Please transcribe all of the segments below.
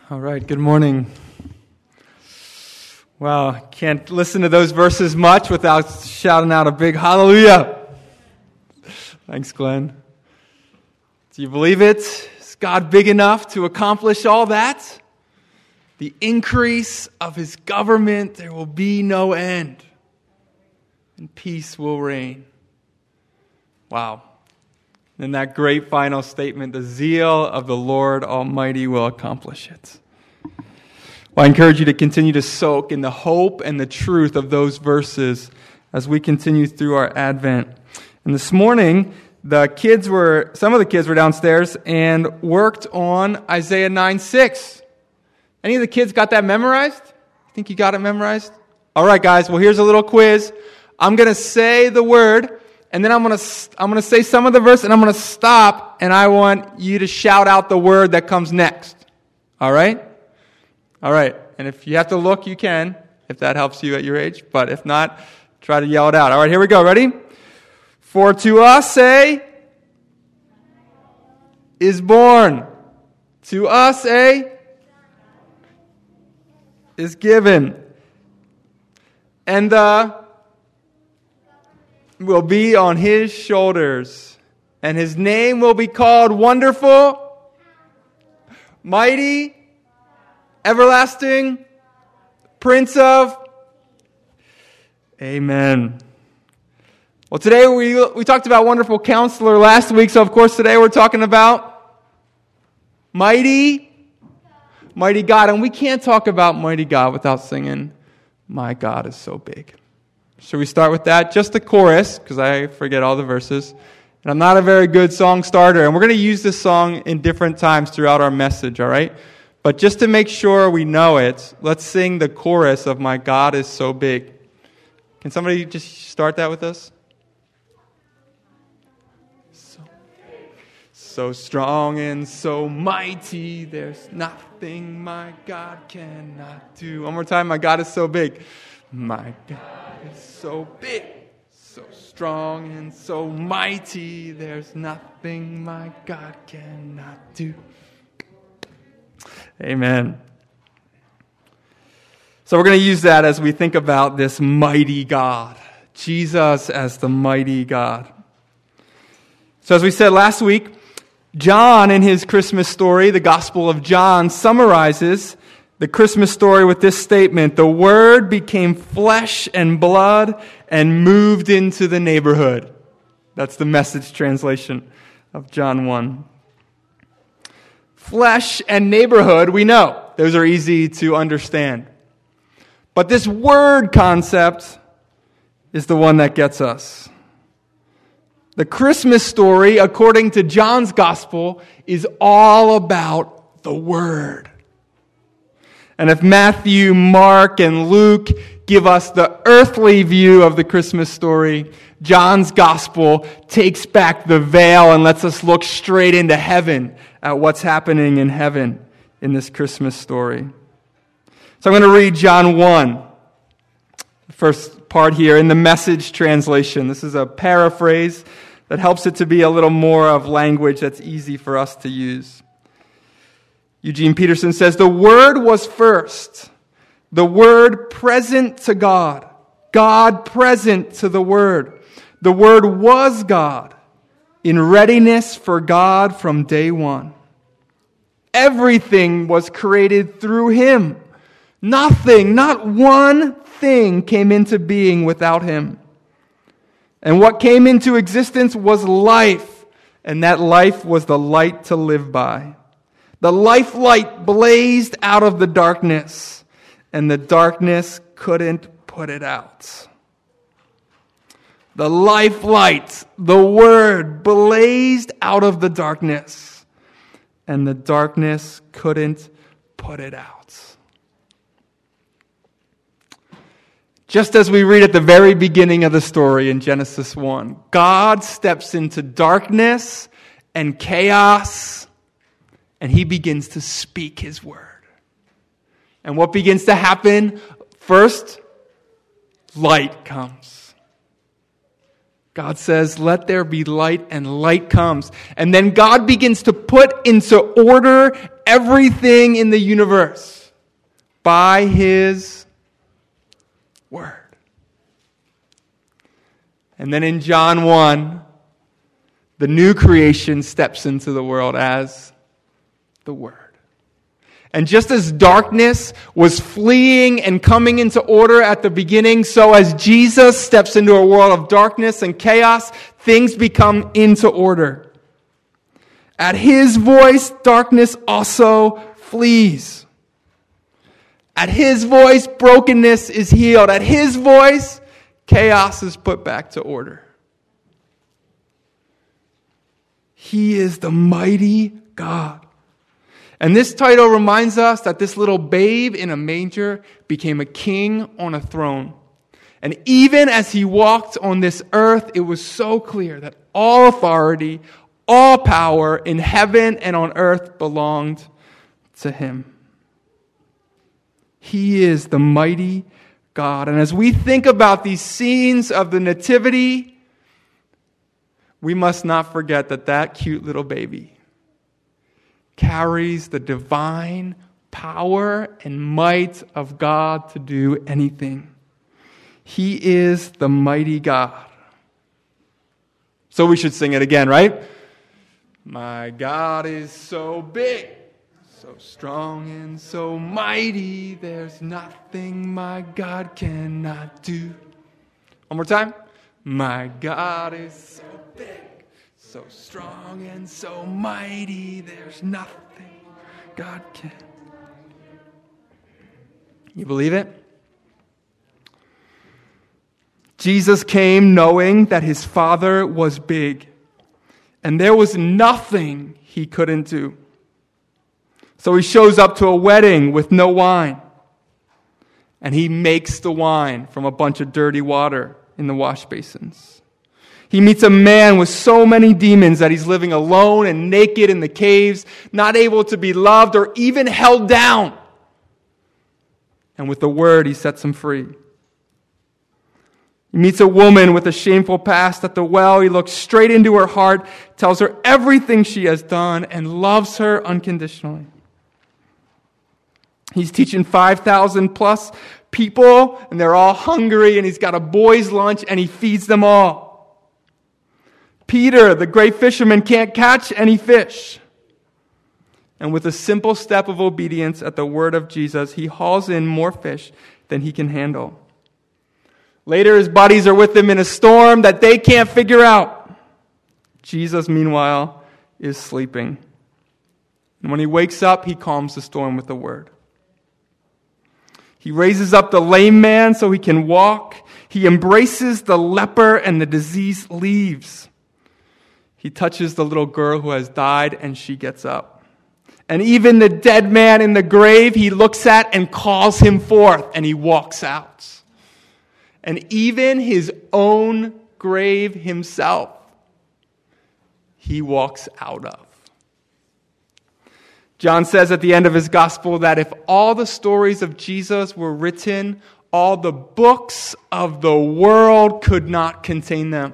All right, good morning. Wow, can't listen to those verses much without shouting out a big hallelujah. Thanks, Glenn. Do you believe it? Is God big enough to accomplish all that? The increase of His government, there will be no end, and peace will reign. Wow. And that great final statement, the zeal of the Lord Almighty will accomplish it. Well, I encourage you to continue to soak in the hope and the truth of those verses as we continue through our Advent. And this morning, some of the kids were downstairs and worked on Isaiah 9:6. Any of the kids got that memorized? I think you got it memorized? All right, guys, well, here's a little quiz. I'm going to say the word, and then I'm going to say some of the verse, and I'm going to stop, and I want you to shout out the word that comes next. All right? All right. And if you have to look, you can, if that helps you at your age. But if not, try to yell it out. All right, here we go. Ready? For to us is born. To us is given. And will be on His shoulders. And His name will be called Wonderful, Mighty, Everlasting, Prince of. Amen. Well, today we talked about Wonderful Counselor last week, so of course today we're talking about Mighty God. And we can't talk about Mighty God without singing, My God is So Big. Should we start with that? Just the chorus, because I forget all the verses. And I'm not a very good song starter. And we're going to use this song in different times throughout our message, all right? But just to make sure we know it, let's sing the chorus of My God is So Big. Can somebody just start that with us? So strong and so mighty, there's nothing my God cannot do. One more time, my God is so big. My God is so big, so strong and so mighty, there's nothing my God cannot do. Amen. So we're going to use that as we think about this mighty God, Jesus as the mighty God. So as we said last week, John, in his Christmas story, the Gospel of John, summarizes the Christmas story with this statement: the Word became flesh and blood and moved into the neighborhood. That's the Message translation of John 1. Flesh and neighborhood, we know. Those are easy to understand. But this word concept is the one that gets us. The Christmas story, according to John's Gospel, is all about the Word. And if Matthew, Mark, and Luke give us the earthly view of the Christmas story, John's Gospel takes back the veil and lets us look straight into heaven at what's happening in heaven in this Christmas story. So I'm going to read John 1, the first part here in the Message translation. This is a paraphrase that helps it to be a little more of language that's easy for us to use. Eugene Peterson says, the Word was first, the Word present to God, God present to the Word. The Word was God, in readiness for God from day one. Everything was created through Him. Nothing, not one thing came into being without Him. And what came into existence was life, and that life was the light to live by. The life light blazed out of the darkness, and the darkness couldn't put it out. The life light, the Word, blazed out of the darkness, and the darkness couldn't put it out. Just as we read at the very beginning of the story in Genesis 1, God steps into darkness and chaos, and He begins to speak His word. And what begins to happen? First, light comes. God says, let there be light, and light comes. And then God begins to put into order everything in the universe by His Word. And then in John 1, the new creation steps into the world as the Word. And just as darkness was fleeing and coming into order at the beginning, so as Jesus steps into a world of darkness and chaos, things become into order. At His voice, darkness also flees. At His voice, brokenness is healed. At His voice, chaos is put back to order. He is the mighty God. And this title reminds us that this little babe in a manger became a king on a throne. And even as He walked on this earth, it was so clear that all authority, all power in heaven and on earth belonged to Him. He is the mighty God. And as we think about these scenes of the Nativity, we must not forget that that cute little baby carries the divine power and might of God to do anything. He is the mighty God. So we should sing it again, right? My God is so big, so strong and so mighty, there's nothing my God cannot do. One more time. My God is so big, so strong and so mighty, there's nothing God can. You believe it? Jesus came knowing that His Father was big, and there was nothing He couldn't do. So He shows up to a wedding with no wine, and He makes the wine from a bunch of dirty water in the wash basins. He meets a man with so many demons that he's living alone and naked in the caves, not able to be loved or even held down. And with the word, He sets him free. He meets a woman with a shameful past at the well. He looks straight into her heart, tells her everything she has done, and loves her unconditionally. He's teaching 5,000 plus people, and they're all hungry, and He's got a boys' lunch, and He feeds them all. Peter, the great fisherman, can't catch any fish. And with a simple step of obedience at the word of Jesus, he hauls in more fish than he can handle. Later, his buddies are with him in a storm that they can't figure out. Jesus, meanwhile, is sleeping. And when he wakes up, he calms the storm with the word. He raises up the lame man so he can walk. He embraces the leper and the disease leaves. He touches the little girl who has died and she gets up. And even the dead man in the grave he looks at and calls him forth and he walks out. And even his own grave himself he walks out of. John says at the end of his gospel that if all the stories of Jesus were written, all the books of the world could not contain them.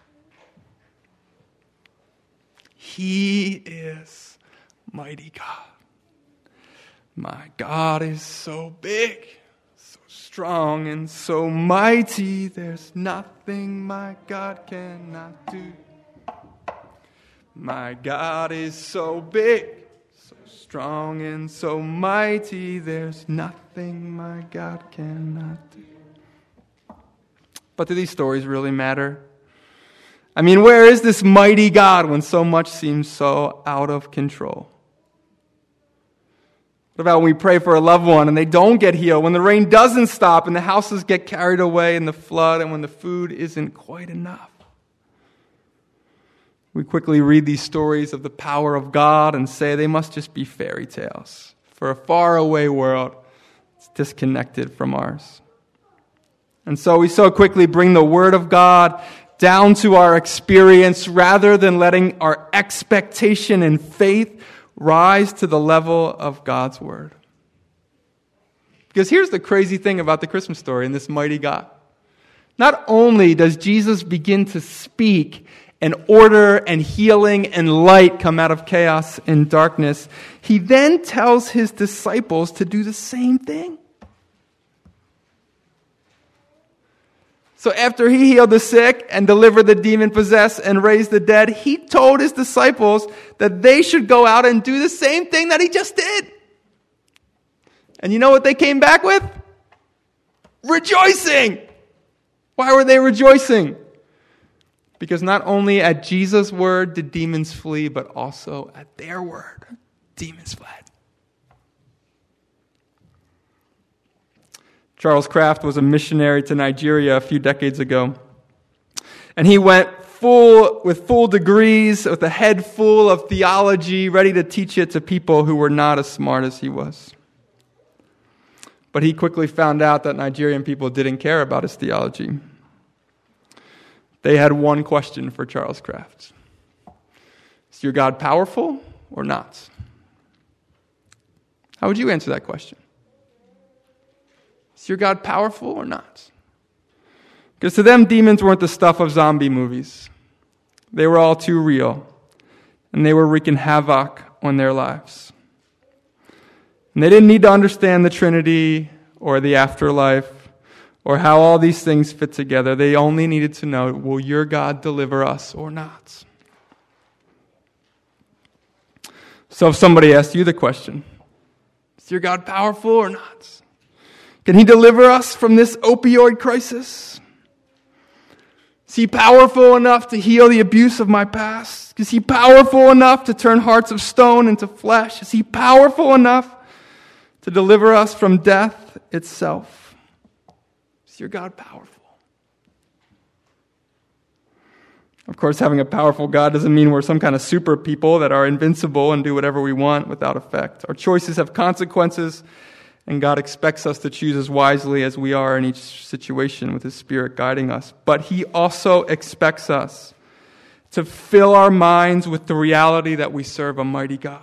He is mighty God. My God is so big, so strong, and so mighty. There's nothing my God cannot do. My God is so big, so strong, and so mighty. There's nothing my God cannot do. But do these stories really matter? I mean, where is this mighty God when so much seems so out of control? What about when we pray for a loved one and they don't get healed, when the rain doesn't stop and the houses get carried away in the flood, and when the food isn't quite enough? We quickly read these stories of the power of God and say they must just be fairy tales for a faraway world that's disconnected from ours. And so we so quickly bring the Word of God down to our experience rather than letting our expectation and faith rise to the level of God's Word. Because here's the crazy thing about the Christmas story and this mighty God. Not only does Jesus begin to speak and order and healing and light come out of chaos and darkness, he then tells his disciples to do the same thing. So after he healed the sick and delivered the demon-possessed and raised the dead, he told his disciples that they should go out and do the same thing that he just did. And you know what they came back with? Rejoicing! Why were they rejoicing? Because not only at Jesus' word did demons flee, but also at their word, demons fled. Charles Kraft was a missionary to Nigeria a few decades ago. And he went with full degrees, with a head full of theology, ready to teach it to people who were not as smart as he was. But he quickly found out that Nigerian people didn't care about his theology. They had one question for Charles Kraft. Is your God powerful or not? How would you answer that question? Is your God powerful or not? Because to them, demons weren't the stuff of zombie movies. They were all too real. And they were wreaking havoc on their lives. And they didn't need to understand the Trinity or the afterlife or how all these things fit together. They only needed to know, will your God deliver us or not? So if somebody asked you the question, is your God powerful or not? Can he deliver us from this opioid crisis? Is he powerful enough to heal the abuse of my past? Is he powerful enough to turn hearts of stone into flesh? Is he powerful enough to deliver us from death itself? Is your God powerful? Of course, having a powerful God doesn't mean we're some kind of super people that are invincible and do whatever we want without effect. Our choices have consequences, and God expects us to choose as wisely as we are in each situation with His Spirit guiding us. But He also expects us to fill our minds with the reality that we serve a mighty God.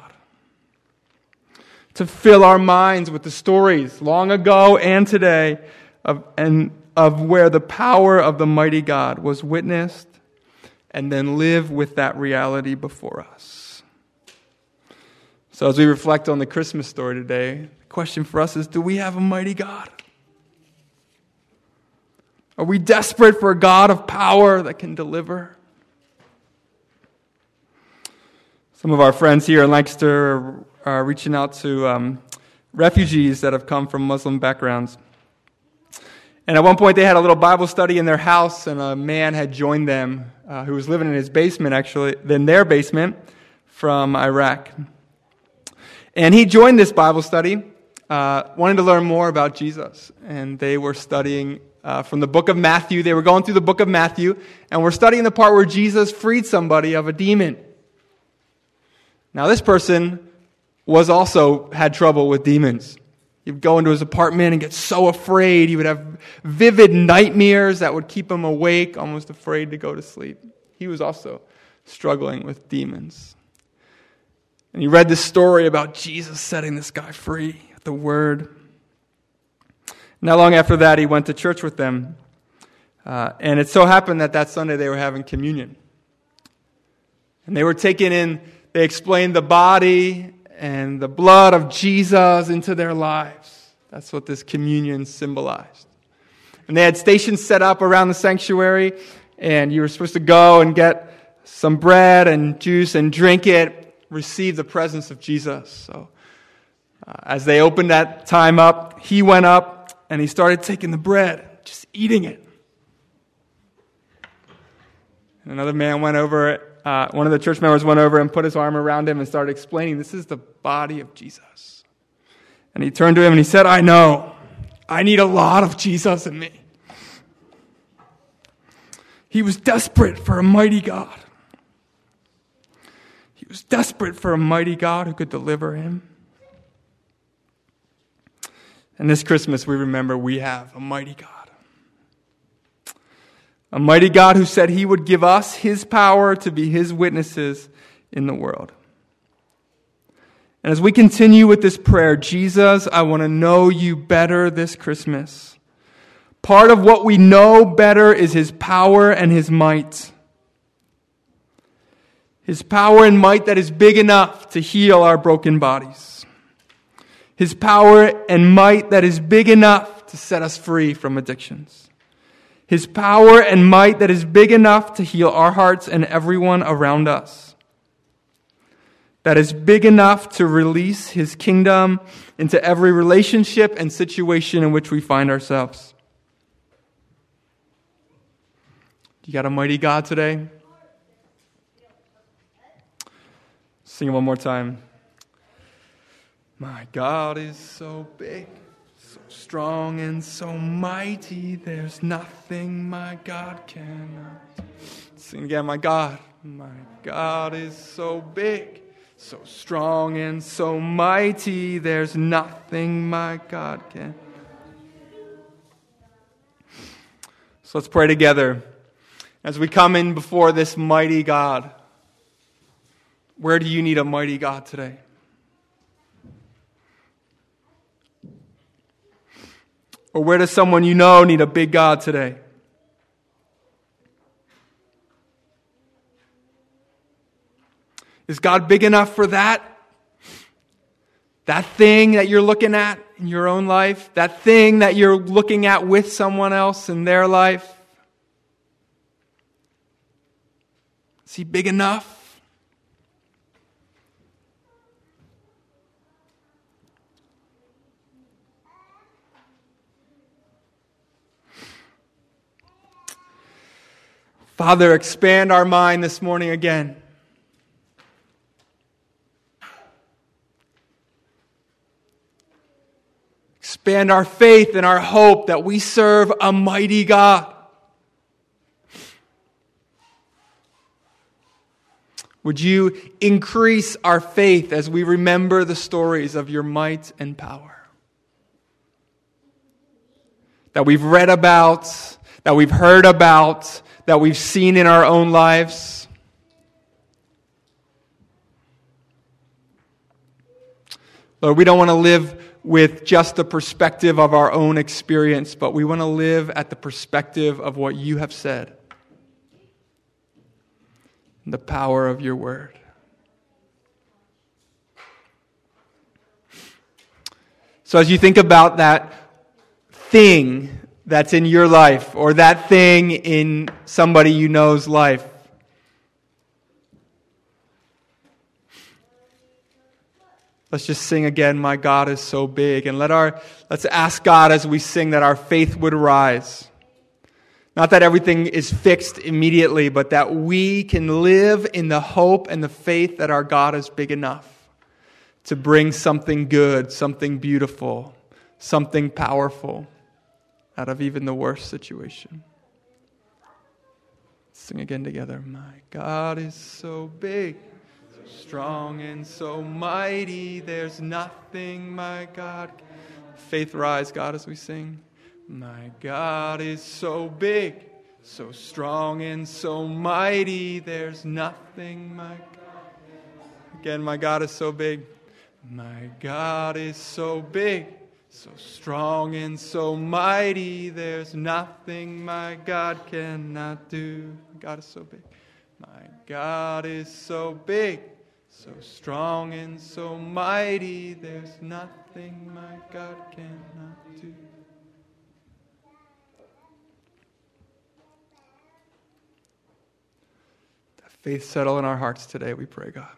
To fill our minds with the stories long ago and today of where the power of the mighty God was witnessed, and then live with that reality before us. So as we reflect on the Christmas story today, the question for us is, do we have a mighty God? Are we desperate for a God of power that can deliver? Some of our friends here in Lancaster are reaching out to refugees that have come from Muslim backgrounds. And at one point they had a little Bible study in their house, and a man had joined them who was living in his basement, actually, in their basement from Iraq. And he joined this Bible study, wanting to learn more about Jesus. And they were studying from the book of Matthew. They were going through the book of Matthew, and we're studying the part where Jesus freed somebody of a demon. Now, this person also had trouble with demons. He'd go into his apartment and get so afraid. He would have vivid nightmares that would keep him awake, almost afraid to go to sleep. He was also struggling with demons. And he read this story about Jesus setting this guy free with the word. Not long after that, he went to church with them. And it so happened that Sunday they were having communion. And they were they explained the body and the blood of Jesus into their lives. That's what this communion symbolized. And they had stations set up around the sanctuary, and you were supposed to go and get some bread and juice and drink it, receive the presence of Jesus. So as they opened that time up, he went up and he started taking the bread, just eating it. And another man went over, one of the church members went over and put his arm around him and started explaining, this is the body of Jesus. And he turned to him and he said, I know. I need a lot of Jesus in me. He was desperate for a mighty God. He was desperate for a mighty God who could deliver him. And this Christmas we remember we have a mighty God. A mighty God who said He would give us His power to be His witnesses in the world. And as we continue with this prayer, Jesus, I want to know You better this Christmas. Part of what we know better is His power and His might. His power and might that is big enough to heal our broken bodies. His power and might that is big enough to set us free from addictions. His power and might that is big enough to heal our hearts and everyone around us. That is big enough to release His kingdom into every relationship and situation in which we find ourselves. You got a mighty God today? Sing it one more time. My God is so big, so strong and so mighty, there's nothing my God cannot. Sing again, my God is so big, so strong and so mighty, there's nothing my God can. So let's pray together as we come in before this mighty God. Where do you need a mighty God today? Or where does someone you know need a big God today? Is God big enough for that? That thing that you're looking at in your own life? That thing that you're looking at with someone else in their life? Is He big enough? Father, expand our mind this morning again. Expand our faith and our hope that we serve a mighty God. Would you increase our faith as we remember the stories of your might and power that we've read about, that we've heard about, that we've seen in our own lives? Lord, we don't want to live with just the perspective of our own experience, but we want to live at the perspective of what you have said, the power of your word. So as you think about that thing that's in your life, or that thing in somebody you know's life, let's just sing again, my God is so big. And let's ask God as we sing that our faith would rise. Not that everything is fixed immediately, but that we can live in the hope and the faith that our God is big enough to bring something good, something beautiful, something powerful out of even the worst situation. Sing again together. My God is so big, so strong and so mighty, there's nothing my God can. Faith rise, God, as we sing. My God is so big, so strong and so mighty, there's nothing my God. Again, my God is so big. My God is so big, so strong and so mighty, there's nothing my God cannot do. God is so big. My God is so big, so strong and so mighty, there's nothing my God cannot do. That faith settle in our hearts today, we pray, God.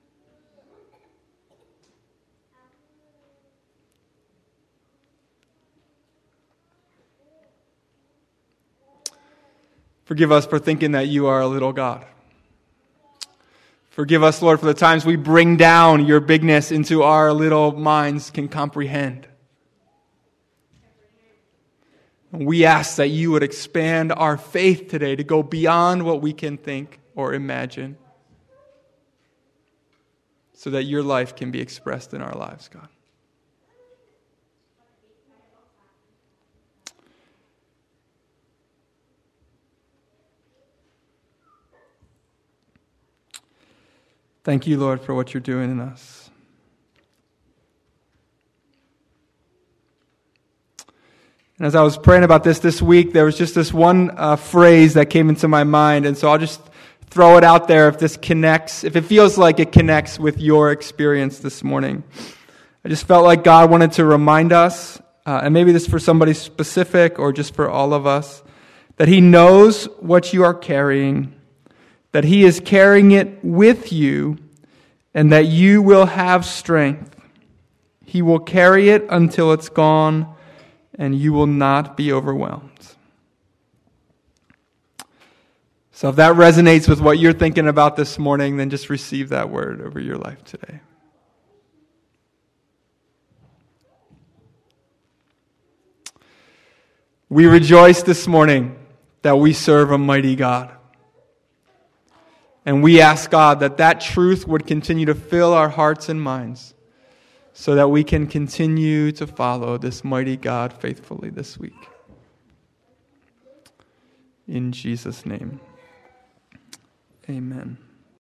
Forgive us for thinking that you are a little God. Forgive us, Lord, for the times we bring down your bigness into our little minds can comprehend. And we ask that you would expand our faith today to go beyond what we can think or imagine, so that your life can be expressed in our lives, God. Thank you, Lord, for what you're doing in us. And as I was praying about this week, there was just this one phrase that came into my mind, and so I'll just throw it out there if this connects, if it feels like it connects with your experience this morning. I just felt like God wanted to remind us, and maybe this is for somebody specific or just for all of us, that He knows what you are carrying, that He is carrying it with you, and that you will have strength. He will carry it until it's gone, and you will not be overwhelmed. So if that resonates with what you're thinking about this morning, then just receive that word over your life today. We rejoice this morning that we serve a mighty God. And we ask God that that truth would continue to fill our hearts and minds so that we can continue to follow this mighty God faithfully this week. In Jesus' name, amen.